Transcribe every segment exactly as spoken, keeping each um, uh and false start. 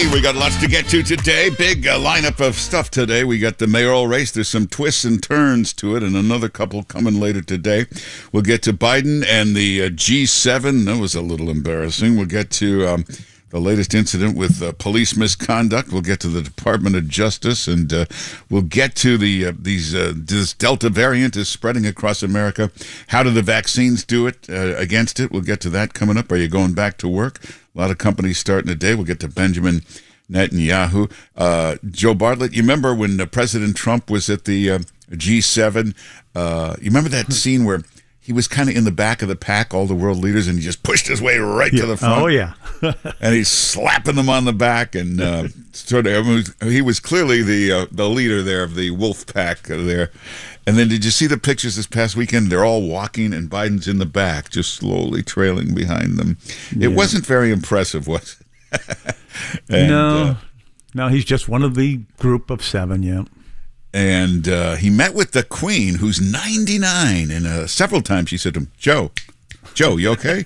Hey, we got lots to get to today. Big uh, lineup of stuff today. We got the mayoral race. There's some twists and turns to it, and another couple coming later today. We'll get to Biden and the uh, G seven. That was a little embarrassing. We'll get to um, the latest incident with uh, police misconduct. We'll get to the Department of Justice, and uh, we'll get to the uh, these uh, this Delta variant is spreading across America. How do the vaccines do it uh, against it? We'll get to that coming up. Are you going back to work? A lot of companies starting today. We'll get to Benjamin Netanyahu. Uh, Joe Bartlett, you remember when uh, President Trump was at the uh, G seven? Uh, you remember that scene where he was kind of in the back of the pack, all the world leaders, and he just pushed his way right yeah. to the front. Oh, yeah. And he's slapping them on the back. And uh, sort of, he was clearly the uh, the leader there of the wolf pack there. And then did you see the pictures this past weekend? They're all walking, and Biden's in the back, just slowly trailing behind them. Yeah. It wasn't very impressive, was it? and, no. Uh, no, he's just one of the group of seven, yeah. And uh, he met with the Queen, who's ninety-nine, and uh, several times she said to him, Joe, Joe, you okay?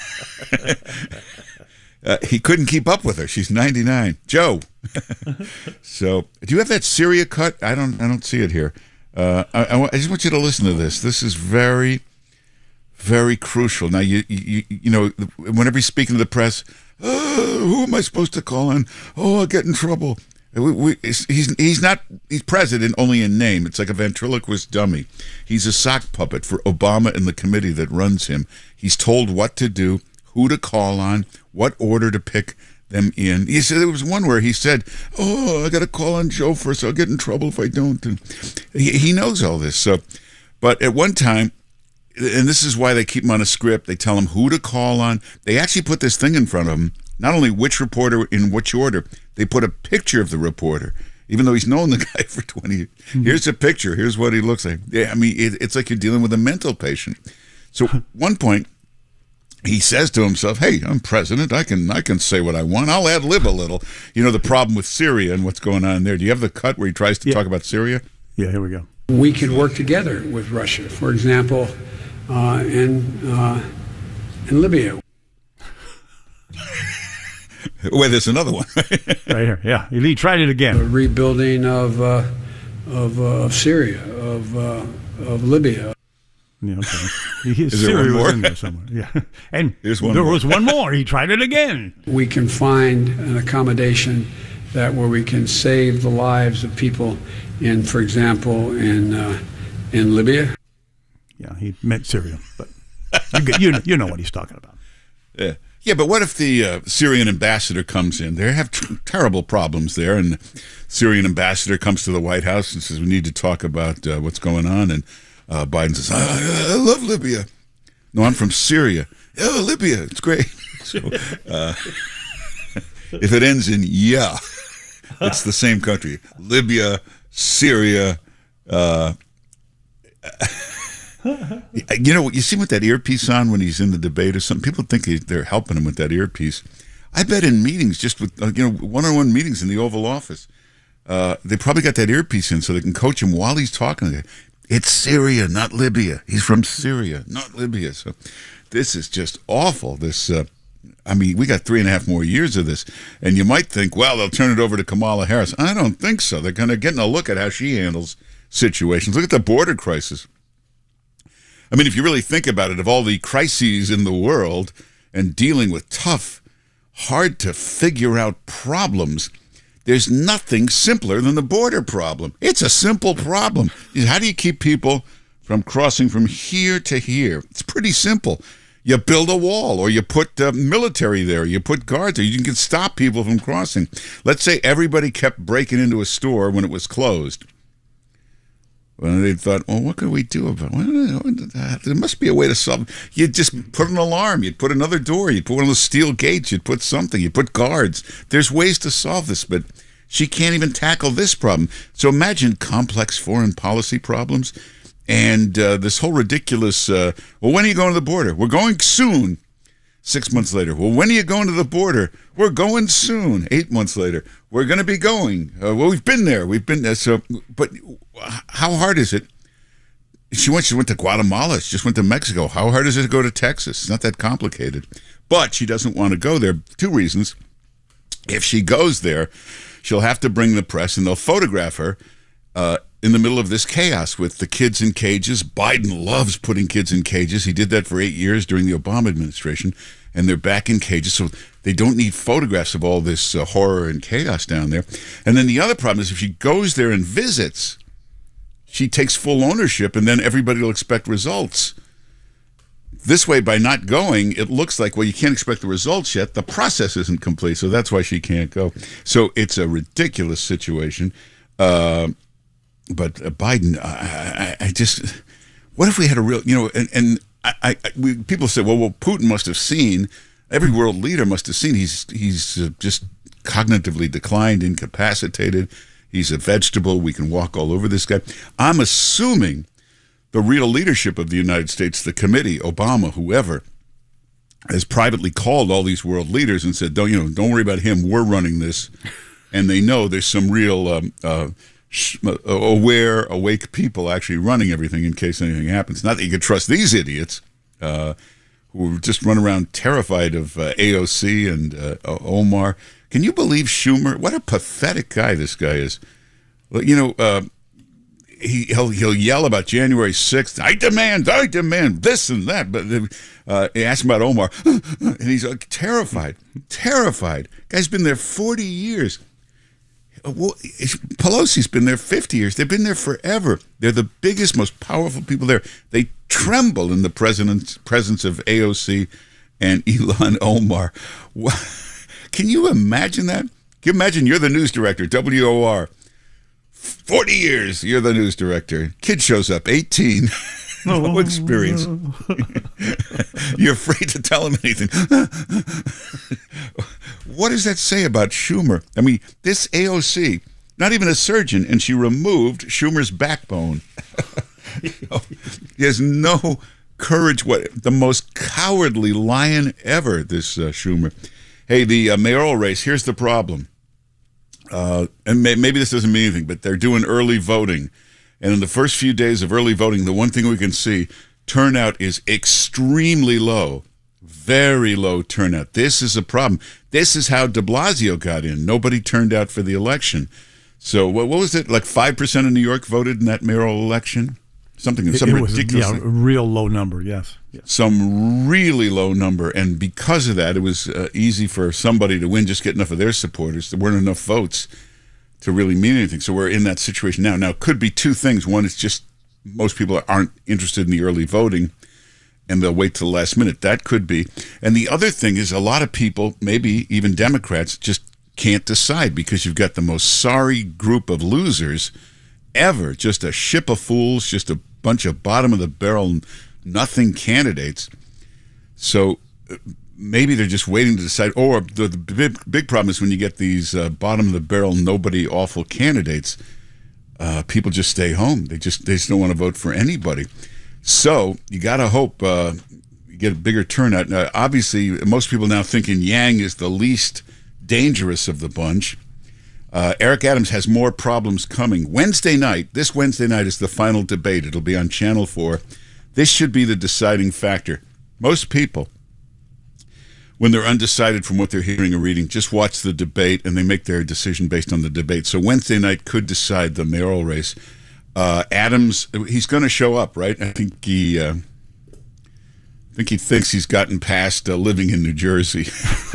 uh, he couldn't keep up with her. She's ninety-nine. Joe. So, do you have that Syria cut? I don't I don't see it here. Uh, I, I, I just want you to listen to this. This is very, very crucial. Now, you you, you know, whenever he's speaking to the press, oh, who am I supposed to call on? Oh, I'll get in trouble. We, we, he's he's not he's president only in name. It's like a ventriloquist dummy. He's a sock puppet for Obama and the committee that runs him. He's told what to do, who to call on, what order to pick them in. He said there was one where he said, "Oh, I got to call on Joe first. I'll get in trouble if I don't." And he, he knows all this. So, but at one time, and this is why they keep him on a script. They tell him who to call on. They actually put this thing in front of him. Not only which reporter in which order, they put a picture of the reporter, even though he's known the guy for twenty years. Mm-hmm. Here's a picture. Here's what he looks like. Yeah, I mean, it, it's like you're dealing with a mental patient. So at one point, he says to himself, hey, I'm president. I can I can say what I want. I'll ad-lib a little. You know, the problem with Syria and what's going on there. Do you have the cut where he tries to yeah. talk about Syria? Yeah, here we go. We could work together with Russia, for example, uh, in, uh, in Libya. Wait, there's another one. Right here, yeah. He tried it again. The rebuilding of uh, of, uh, of Syria, of uh, of Libya. Yeah, okay. Is Syria there one more? Was in there somewhere. Yeah, and one there more. was one more. He tried it again. We can find an accommodation that where we can save the lives of people in, for example, in uh, in Libya. Yeah, he meant Syria, but you you, you know what he's talking about. Yeah. Yeah, but what if the uh, Syrian ambassador comes in? They have t- terrible problems there, and the Syrian ambassador comes to the White House and says, we need to talk about uh, what's going on, and uh, Biden says, I, I love Libya. No, I'm from Syria. Oh, Libya, it's great. So, uh, if it ends in yeah, it's the same country. Libya, Syria, uh you know, you see him with that earpiece on when he's in the debate or something. People think they're helping him with that earpiece. I bet in meetings, just with, you know, one-on-one meetings in the Oval Office, uh, they probably got that earpiece in so they can coach him while he's talking. It's Syria, not Libya. He's from Syria, not Libya. So this is just awful. This, uh, I mean, we got three and a half more years of this. And you might think, well, they'll turn it over to Kamala Harris. I don't think so. They're going to get a look at how she handles situations. Look at the border crisis. I mean, if you really think about it, of all the crises in the world and dealing with tough, hard to figure out problems, there's nothing simpler than the border problem. It's a simple problem. How do you keep people from crossing from here to here? It's pretty simple. You build a wall, or you put uh, military there, you put guards there. You can stop people from crossing. Let's say everybody kept breaking into a store when it was closed. Well, they thought, well, what could we do about it? There must be a way to solve it. You'd just put an alarm. You'd put another door. You'd put one of those steel gates. You'd put something. You'd put guards. There's ways to solve this, but she can't even tackle this problem. So imagine complex foreign policy problems and uh, this whole ridiculous, uh, well, when are you going to the border? We're going soon. Six months later, well, when are you going to the border? We're going soon. Eight months later, we're going to be going. Uh, well, we've been there. We've been there. So, but how hard is it? She went. She went to Guatemala. She just went to Mexico. How hard is it to go to Texas? It's not that complicated. But she doesn't want to go there. Two reasons. If she goes there, she'll have to bring the press, and they'll photograph her uh, in the middle of this chaos with the kids in cages. Biden loves putting kids in cages. He did that for eight years during the Obama administration, and they're back in cages, so they don't need photographs of all this uh, horror and chaos down there. And then the other problem is if she goes there and visits, she takes full ownership, and then everybody will expect results. This way, by not going, it looks like, well, you can't expect the results yet. The process isn't complete, so that's why she can't go. So it's a ridiculous situation. Uh, but uh, Biden, I, I, I just, what if we had a real, you know, and, and I, I, we, people say, well, well, Putin must have seen, every world leader must have seen, he's, he's uh, just cognitively declined, incapacitated. He's a vegetable. We can walk all over this guy. I'm assuming the real leadership of the United States, the committee, Obama, whoever, has privately called all these world leaders and said, "Don't you know? Don't worry about him. We're running this," and they know there's some real um, uh, sh- aware, awake people actually running everything in case anything happens. Not that you could trust these idiots uh, who just run around terrified of uh, A O C and uh, Omar. Can you believe Schumer? What a pathetic guy this guy is. Well, you know. Uh, He, he'll, he'll yell about January sixth. I demand, I demand this and that. But uh, he asked him about Omar, and he's like, terrified, terrified. Guy's been there forty years. Well, Pelosi's been there fifty years. They've been there forever. They're the biggest, most powerful people there. They tremble in the president's presence of A O C and Ilhan Omar. Can you imagine that? Can you imagine you're the news director, W O R. forty years, you're the news director. Kid shows up, eighteen, no experience. You're afraid to tell him anything. What does that say about Schumer? I mean, this A O C, not even a surgeon, and she removed Schumer's backbone. You know, he has no courage. What the most cowardly lion ever, this uh, Schumer. Hey, the uh, mayoral race, here's the problem. Uh, and may, maybe this doesn't mean anything, but they're doing early voting. And in the first few days of early voting, the one thing we can see, turnout is extremely low, very low turnout. This is a problem. This is how de Blasio got in. Nobody turned out for the election. So what, what was it, like five percent of New York voted in that mayoral election? Something, it, some it was, ridiculous. Yeah, a real low number, yes. yes. Some really low number. And because of that, it was uh, easy for somebody to win, just get enough of their supporters. There weren't enough votes to really mean anything. So we're in that situation now. Now, it could be two things. One is just most people aren't interested in the early voting, and they'll wait till the last minute. That could be. And the other thing is a lot of people, maybe even Democrats, just can't decide because you've got the most sorry group of losers ever. Just a ship of fools, just a bunch of bottom-of-the-barrel nothing candidates. So uh, maybe they're just waiting to decide. Or the, the big, big problem is when you get these uh, bottom-of-the-barrel, nobody awful candidates, uh, people just stay home. They just they just don't want to vote for anybody. So you got to hope uh, you get a bigger turnout. Now, obviously, most people now thinking Yang is the least dangerous of the bunch. Uh, Eric Adams has more problems coming. Wednesday night, this Wednesday night is the final debate. It'll be on Channel four. This should be the deciding factor. Most people, when they're undecided from what they're hearing or reading, just watch the debate and they make their decision based on the debate. So Wednesday night could decide the mayoral race. Uh, Adams, he's going to show up, right? I think he, uh, I think he thinks he's gotten past uh, living in New Jersey.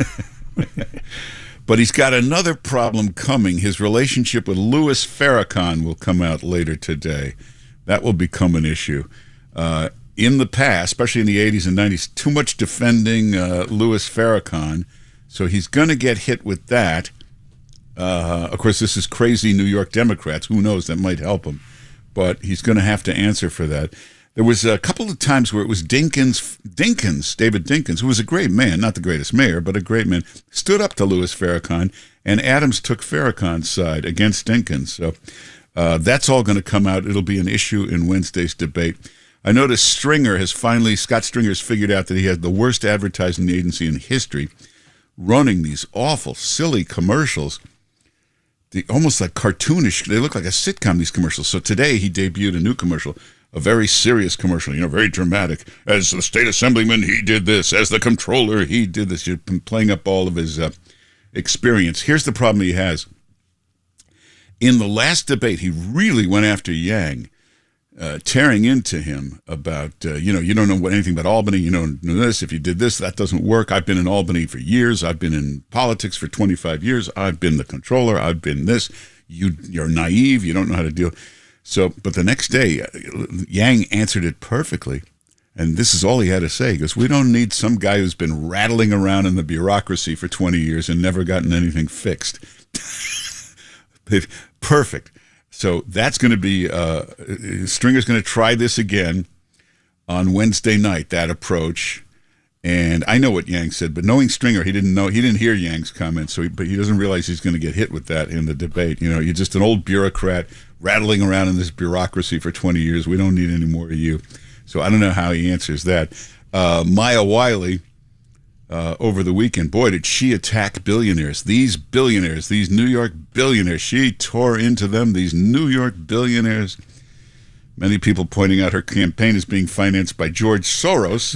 But he's got another problem coming. His relationship with Louis Farrakhan will come out later today. That will become an issue. Uh, in the past, especially in the eighties and nineties, too much defending uh, Louis Farrakhan. So he's going to get hit with that. Uh, of course, this is crazy New York Democrats. Who knows? That might help him. But he's going to have to answer for that. There was a couple of times where it was Dinkins, Dinkins, David Dinkins, who was a great man, not the greatest mayor, but a great man, stood up to Louis Farrakhan, and Adams took Farrakhan's side against Dinkins. So uh, that's all going to come out. It'll be an issue in Wednesday's debate. I noticed Stringer has finally, Scott Stringer's figured out that he has the worst advertising agency in history, running these awful, silly commercials. The, almost like cartoonish. They look like a sitcom, these commercials. So today he debuted a new commercial, a very serious commercial, you know, very dramatic. As the state assemblyman, he did this. As the comptroller, he did this. You've been playing up all of his uh, experience. Here's the problem he has. In the last debate, he really went after Yang, uh, tearing into him about, uh, you know, you don't know what, anything about Albany. You don't know this. If you did this, that doesn't work. I've been in Albany for years. I've been in politics for twenty-five years. I've been the controller. I've been this. You, you're naive. You don't know how to deal. So, but the next day, Yang answered it perfectly. And this is all he had to say. He goes, we don't need some guy who's been rattling around in the bureaucracy for twenty years and never gotten anything fixed. Perfect. So that's going to be, uh, Stringer's going to try this again on Wednesday night, that approach. And I know what Yang said, but knowing Stringer, he didn't know, he didn't hear Yang's comments, so he, but he doesn't realize he's going to get hit with that in the debate. You know, you're just an old bureaucrat rattling around in this bureaucracy for twenty years. We don't need any more of you. So I don't know how he answers that. Uh, Maya Wiley, uh, over the weekend, boy, did she attack billionaires. These billionaires, these New York billionaires, she tore into them, these New York billionaires. Many people pointing out her campaign is being financed by George Soros.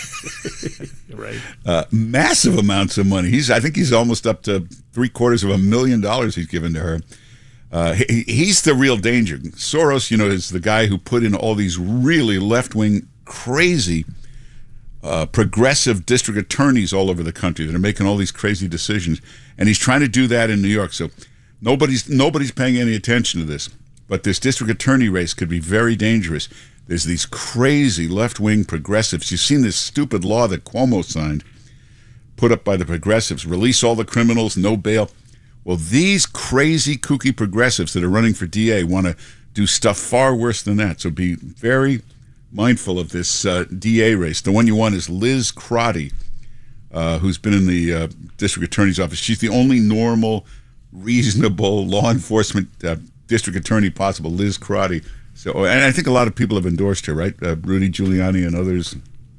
Right. Uh, massive amounts of money. He's, I think he's almost up to three quarters of a million dollars he's given to her. Uh, he, he's the real danger. Soros, you know, is the guy who put in all these really left-wing, crazy, uh, progressive district attorneys all over the country that are making all these crazy decisions. And he's trying to do that in New York. So nobody's nobody's paying any attention to this. But this district attorney race could be very dangerous. There's these crazy left-wing progressives. You've seen this stupid law that Cuomo signed, put up by the progressives, release all the criminals, no bail. Well, these crazy, kooky progressives that are running for D A want to do stuff far worse than that. So be very mindful of this uh, D A race. The one you want is Liz Crotty, uh, who's been in the uh, district attorney's office. She's the only normal, reasonable law enforcement uh, district attorney possible, Liz Crotty. So, and I think a lot of people have endorsed her, right? Uh, Rudy Giuliani and others.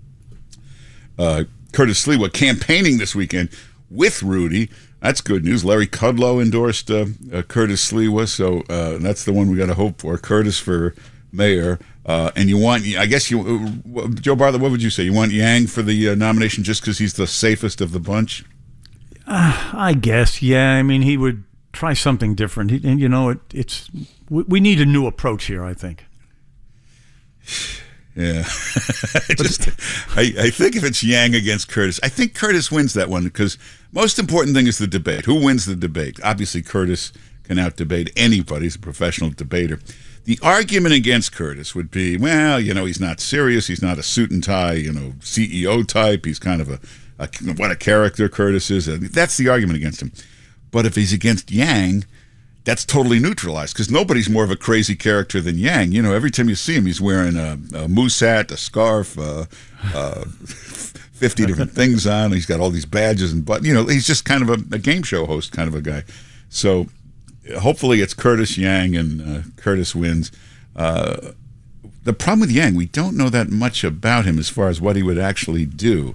Uh, Curtis Sliwa campaigning this weekend with Rudy. That's good news. Larry Kudlow endorsed uh, uh, Curtis Sliwa, so uh, that's the one we got to hope for. Curtis for mayor. Uh, and you want, I guess, you, uh, Joe Bartlett, what would you say? You want Yang for the uh, nomination just because he's the safest of the bunch? Uh, I guess, yeah. I mean, he would try something different. He, and, you know, it, it's we, we need a new approach here, I think. Yeah. I just, I, I think if it's Yang against Curtis, I think Curtis wins that one because most important thing is the debate. Who wins the debate? Obviously, Curtis can out-debate anybody. He's a professional debater. The argument against Curtis would be, well, you know, he's not serious. He's not a suit and tie, you know, C E O type. He's kind of a, a what a character Curtis is. That's the argument against him. But if he's against Yang, that's totally neutralized because nobody's more of a crazy character than Yang. You know, every time you see him, he's wearing a, a moose hat, a scarf, uh, uh, fifty different things on. He's got all these badges and but you know, he's just kind of a, a game show host kind of a guy. So hopefully it's Curtis Yang and uh, Curtis wins. Uh, the problem with Yang, we don't know that much about him as far as what he would actually do.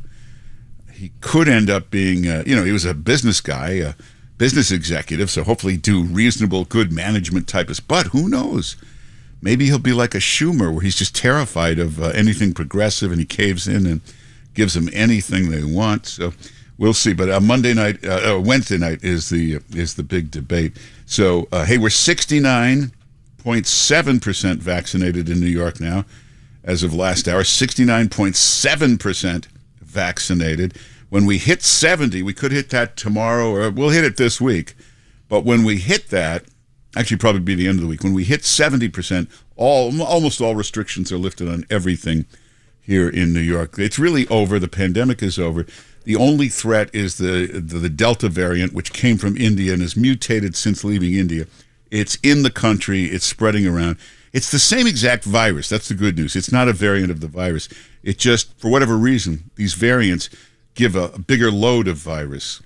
He could end up being, uh, you know, he was a business guy, uh, business executive, so hopefully do reasonable, good management type of, but who knows? Maybe he'll be like a Schumer where he's just terrified of uh, anything progressive and he caves in and gives them anything they want. So we'll see. But uh, Monday night, uh, uh, Wednesday night is the is the big debate. So, uh, hey, we're sixty-nine point seven percent vaccinated in New York now as of last hour, sixty-nine point seven percent vaccinated. When we hit seventy, we could hit that tomorrow, or we'll hit it this week. But when we hit that, actually probably be the end of the week, when we hit seventy percent, all almost all restrictions are lifted on everything here in New York. It's really over. The pandemic is over. The only threat is the, the, the Delta variant, which came from India and has mutated since leaving India. It's in the country. It's spreading around. It's the same exact virus. That's the good news. It's not a variant of the virus. It just, for whatever reason, these variants give a, a bigger load of virus.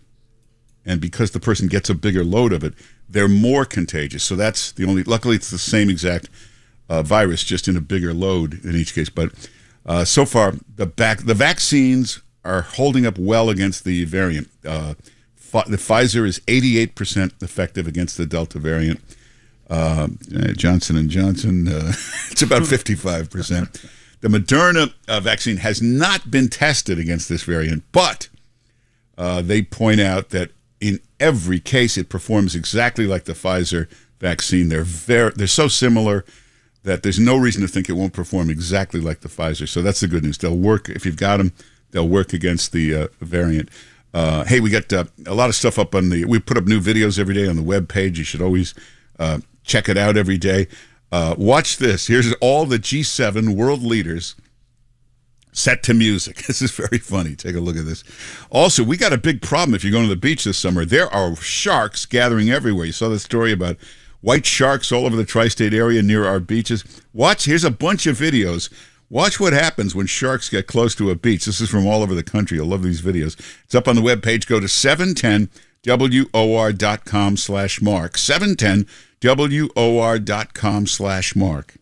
And because the person gets a bigger load of it, they're more contagious. So that's the only, luckily it's the same exact uh, virus, just in a bigger load in each case. But uh, so far, the back, the vaccines are holding up well against the variant. Uh, the Pfizer is eighty-eight percent effective against the Delta variant. Uh, Johnson and Johnson, uh, it's about fifty-five percent. The Moderna uh, vaccine has not been tested against this variant, but uh, they point out that in every case, it performs exactly like the Pfizer vaccine. They're very, they're so similar that there's no reason to think it won't perform exactly like the Pfizer. So that's the good news. They'll work, if you've got them, they'll work against the uh, variant. Uh, hey, we got uh, a lot of stuff up on the, we put up new videos every day on the web page. You should always uh, check it out every day. Uh, watch this. Here's all the G seven world leaders set to music. This is very funny. Take a look at this. Also, we got a big problem if you're going to the beach this summer. There are sharks gathering everywhere. You saw the story about white sharks all over the tri-state area near our beaches. Watch, here's a bunch of videos. Watch what happens when sharks get close to a beach. This is from all over the country. I love these videos. It's up on the webpage. Go to seven ten W O R dot com slash Mark. seven ten W O R dot com slash Mark.